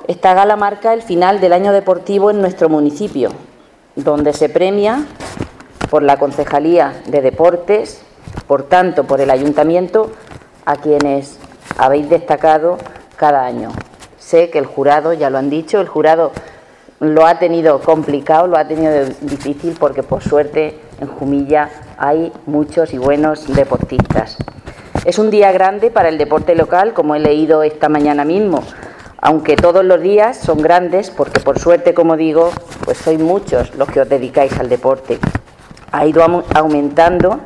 esta gala marca el final del año deportivo en nuestro municipio, donde se premia por la Concejalía de Deportes, por tanto por el Ayuntamiento, a quienes habéis destacado cada año. Sé que el jurado, ya lo han dicho, el jurado lo ha tenido complicado, lo ha tenido difícil, porque por suerte en Jumilla hay muchos y buenos deportistas. Es un día grande para el deporte local, como he leído esta mañana mismo, aunque todos los días son grandes, porque por suerte, como digo, pues sois muchos los que os dedicáis al deporte. Ha ido aumentando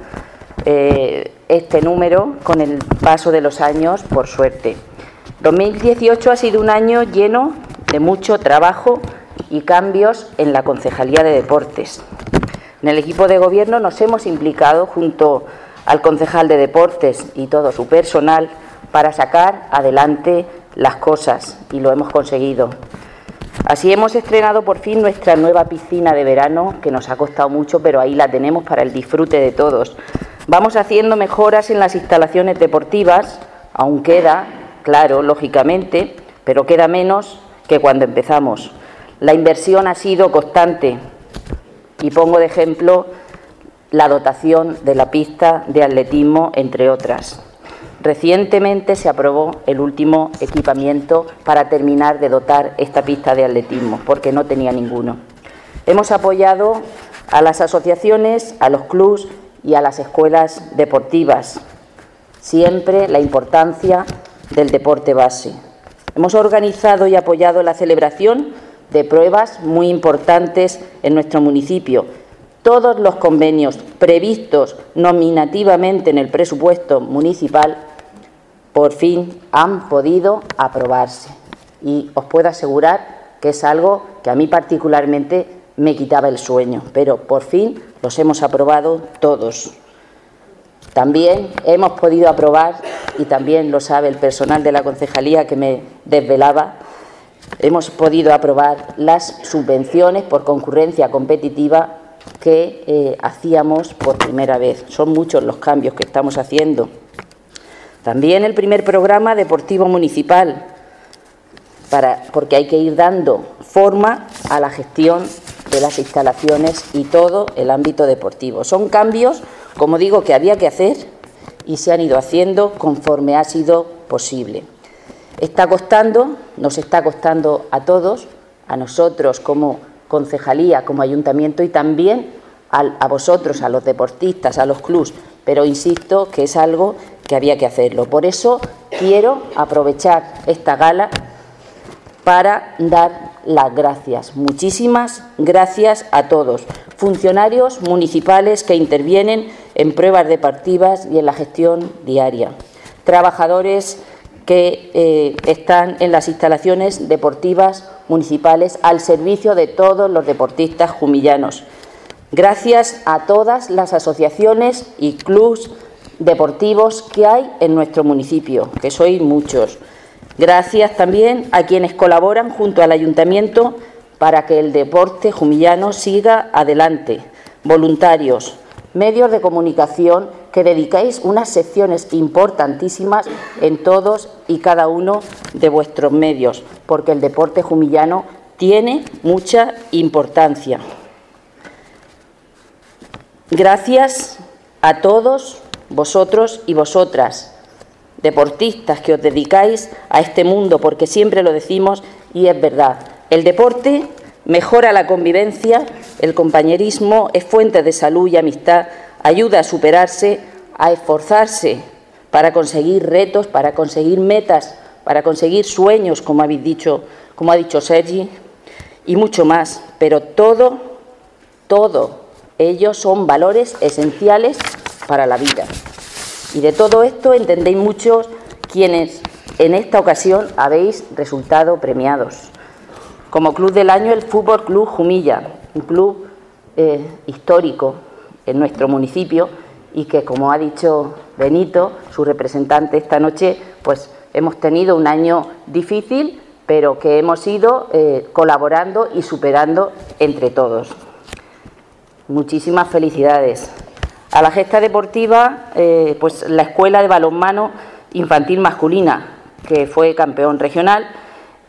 este número con el paso de los años, por suerte. 2018 ha sido un año lleno de mucho trabajo y cambios en la Concejalía de Deportes. En el equipo de gobierno nos hemos implicado junto al concejal de Deportes y todo su personal para sacar adelante las cosas, y lo hemos conseguido. Así hemos estrenado por fin nuestra nueva piscina de verano, que nos ha costado mucho, pero ahí la tenemos para el disfrute de todos. Vamos haciendo mejoras en las instalaciones deportivas, aún queda, claro, lógicamente, pero queda menos que cuando empezamos. La inversión ha sido constante y pongo de ejemplo la dotación de la pista de atletismo, entre otras. Recientemente se aprobó el último equipamiento para terminar de dotar esta pista de atletismo, porque no tenía ninguno. Hemos apoyado a las asociaciones, a los clubs y a las escuelas deportivas. Siempre la importancia del deporte base. Hemos organizado y apoyado la celebración de pruebas muy importantes en nuestro municipio. Todos los convenios previstos nominativamente en el presupuesto municipal por fin han podido aprobarse, y os puedo asegurar que es algo que a mí particularmente me quitaba el sueño, pero por fin los hemos aprobado todos. También hemos podido aprobar, y también lo sabe el personal de la concejalía que me desvelaba, hemos podido aprobar las subvenciones por concurrencia competitiva que hacíamos por primera vez. Son muchos los cambios que estamos haciendo. También el primer programa deportivo municipal, porque hay que ir dando forma a la gestión de las instalaciones y todo el ámbito deportivo. Son cambios, como digo, que había que hacer y se han ido haciendo conforme ha sido posible. Nos está costando a todos, a nosotros como concejalía, como ayuntamiento, y también a vosotros, a los deportistas, a los clubs, pero insisto que es algo que había que hacerlo. Por eso quiero aprovechar esta gala para dar las gracias. Muchísimas gracias a todos. Funcionarios municipales que intervienen en pruebas deportivas y en la gestión diaria. Trabajadores que están en las instalaciones deportivas municipales al servicio de todos los deportistas jumillanos. Gracias a todas las asociaciones y clubs deportivos que hay en nuestro municipio, que sois muchos. Gracias también a quienes colaboran junto al Ayuntamiento para que el deporte jumillano siga adelante. Voluntarios, medios de comunicación que dedicáis unas secciones importantísimas en todos y cada uno de vuestros medios, porque el deporte jumillano tiene mucha importancia. Gracias a todos vosotros y vosotras, deportistas que os dedicáis a este mundo, porque siempre lo decimos y es verdad. El deporte mejora la convivencia, el compañerismo, es fuente de salud y amistad, ayuda a superarse, a esforzarse para conseguir retos, para conseguir metas, para conseguir sueños, como ha dicho Sergi, y mucho más. Pero todo ellos son valores esenciales para la vida. Y de todo esto entendéis muchos quienes en esta ocasión habéis resultado premiados. Como Club del Año, el Fútbol Club Jumilla, un club histórico en nuestro municipio y que, como ha dicho Benito, su representante esta noche, pues hemos tenido un año difícil, pero que hemos ido colaborando y superando entre todos. Muchísimas felicidades. A la gesta deportiva, pues la Escuela de Balonmano Infantil Masculina, que fue campeón regional,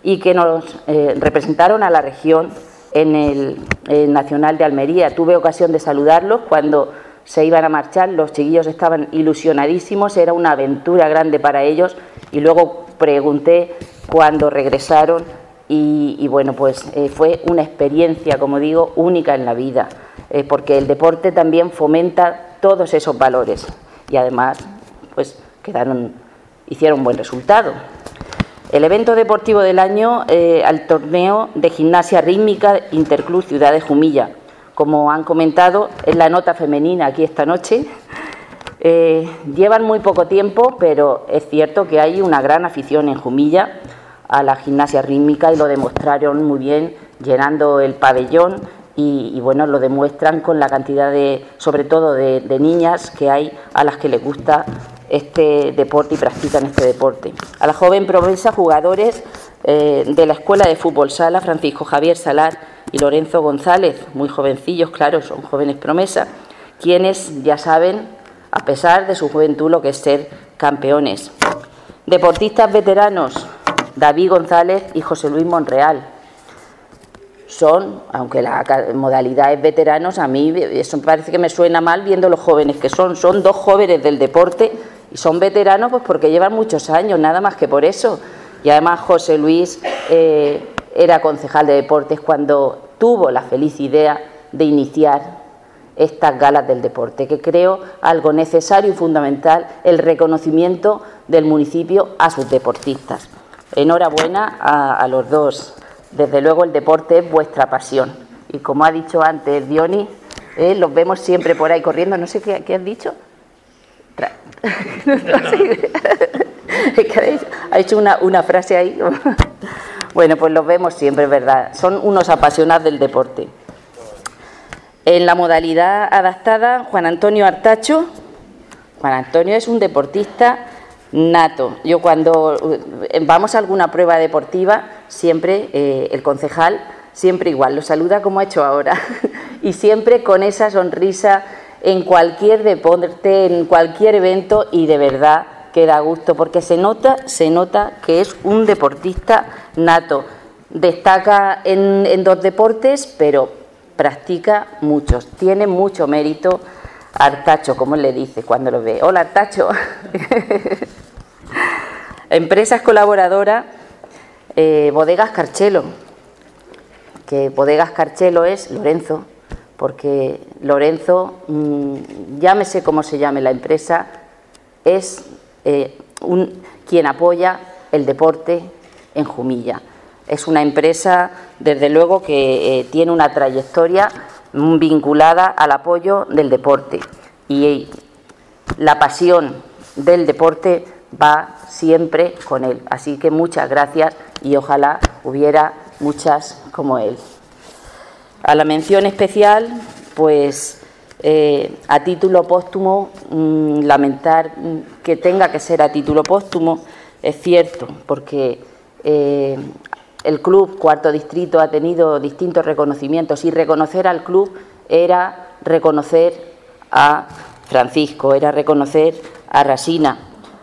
y que nos representaron a la región en el Nacional de Almería. Tuve ocasión de saludarlos cuando se iban a marchar, los chiquillos estaban ilusionadísimos, era una aventura grande para ellos, y luego pregunté cuándo regresaron y bueno, pues fue una experiencia, como digo, única en la vida, porque el deporte también fomenta todos esos valores y además pues hicieron un buen resultado. El evento deportivo del año al torneo de gimnasia rítmica Interclub Ciudad de Jumilla. Como han comentado, es la nota femenina aquí esta noche. Llevan muy poco tiempo, pero es cierto que hay una gran afición en Jumilla a la gimnasia rítmica y lo demostraron muy bien llenando el pabellón y bueno, lo demuestran con la cantidad sobre todo de niñas que hay a las que les gusta este deporte y practican este deporte. A la joven promesa, jugadores de la Escuela de Fútbol Sala, Francisco Javier Salar y Lorenzo González, muy jovencillos, claro, son jóvenes promesas, quienes ya saben, a pesar de su juventud, lo que es ser campeones. Deportistas veteranos, David González y José Luis Monreal. Son, aunque la modalidad es veteranos, a mí eso parece que me suena mal viendo los jóvenes que son. Son dos jóvenes del deporte y son veteranos pues porque llevan muchos años, nada más que por eso. Y además José Luis era concejal de deportes cuando tuvo la feliz idea de iniciar estas galas del deporte, que creo algo necesario y fundamental, el reconocimiento del municipio a sus deportistas. Enhorabuena a los dos. Desde luego el deporte es vuestra pasión. Y como ha dicho antes Diony, los vemos siempre por ahí corriendo. No sé qué has dicho. Es que ha hecho una frase ahí. Bueno, pues los vemos siempre, es verdad. Son unos apasionados del deporte. En la modalidad adaptada, Juan Antonio Artacho. Juan Antonio es un deportista nato. Yo cuando vamos a alguna prueba deportiva, siempre el concejal, siempre igual, lo saluda como ha hecho ahora. Y siempre con esa sonrisa en cualquier deporte, en cualquier evento, y de verdad que da gusto, porque se nota que es un deportista nato. Destaca en dos deportes, pero practica muchos. Tiene mucho mérito Artacho, como él le dice cuando lo ve. Hola, Artacho. Empresas colaboradoras, Bodegas Carchelo, que Bodegas Carchelo es Lorenzo, porque Lorenzo, llámese como se llame la empresa, es quien apoya el deporte en Jumilla. Es una empresa, desde luego, que tiene una trayectoria vinculada al apoyo del deporte y la pasión del deporte va siempre con él. Así que muchas gracias y ojalá hubiera muchas como él. A la mención especial, pues a título póstumo, lamentar que tenga que ser a título póstumo, es cierto, porque el club Cuarto Distrito ha tenido distintos reconocimientos y reconocer al club era reconocer a Francisco, era reconocer a Rasina.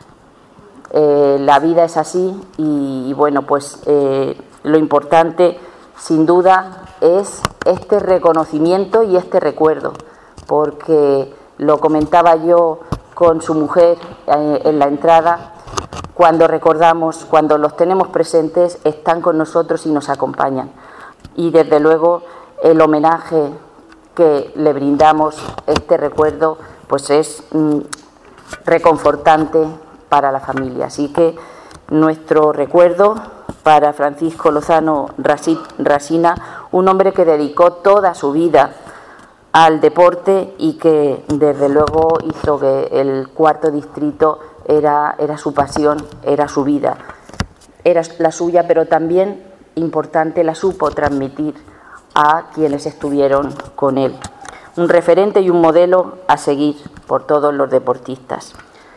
La vida es así y bueno, pues lo importante sin duda es este reconocimiento y este recuerdo, porque lo comentaba yo con su mujer en la entrada, cuando recordamos, cuando los tenemos presentes, están con nosotros y nos acompañan. Y desde luego el homenaje que le brindamos, este recuerdo, pues es reconfortante para la familia. Así que nuestro recuerdo para Francisco Lozano Rasina, un hombre que dedicó toda su vida al deporte y que desde luego hizo que el Cuarto Distrito era su pasión, era su vida, era la suya, pero también importante, la supo transmitir a quienes estuvieron con él. Un referente y un modelo a seguir por todos los deportistas.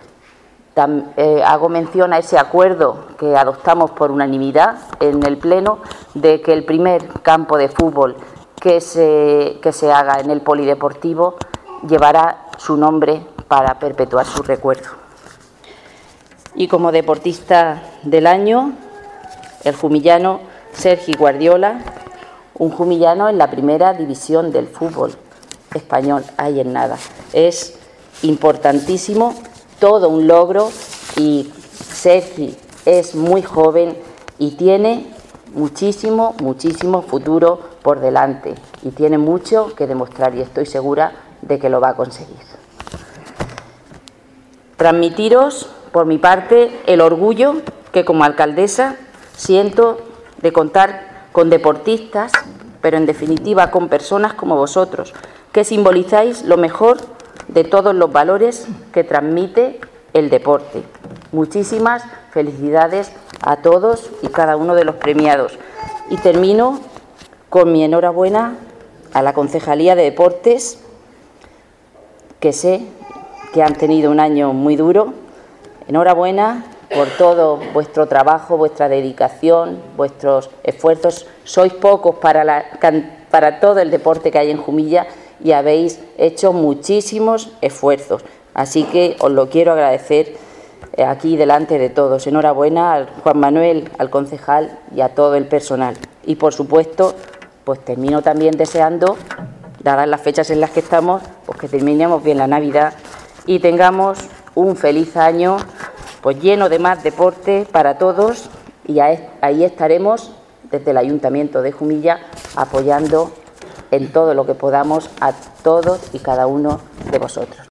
Hago mención a ese acuerdo que adoptamos por unanimidad en el Pleno de que el primer campo de fútbol que se haga en el polideportivo llevará su nombre para perpetuar su recuerdo. Y como deportista del año, el jumillano Sergi Guardiola, un jumillano en la primera división del fútbol español, ahí en nada. Es importantísimo, todo un logro, y Sergi es muy joven y tiene muchísimo futuro por delante y tiene mucho que demostrar, y estoy segura de que lo va a conseguir. Transmitiros, por mi parte, el orgullo que como alcaldesa siento de contar con deportistas, pero en definitiva con personas como vosotros, que simbolizáis lo mejor de todos los valores que transmite el deporte. Muchísimas felicidades a todos y cada uno de los premiados. Y termino con mi enhorabuena a la Concejalía de Deportes, que sé que han tenido un año muy duro. Enhorabuena por todo vuestro trabajo, vuestra dedicación, vuestros esfuerzos. Sois pocos para todo el deporte que hay en Jumilla y habéis hecho muchísimos esfuerzos. Así que os lo quiero agradecer aquí delante de todos. Enhorabuena al Juan Manuel, al concejal y a todo el personal. Y por supuesto, pues termino también deseando, dadas las fechas en las que estamos, pues que terminemos bien la Navidad y tengamos un feliz año, pues lleno de más deporte para todos, y ahí estaremos desde el Ayuntamiento de Jumilla apoyando en todo lo que podamos a todos y cada uno de vosotros.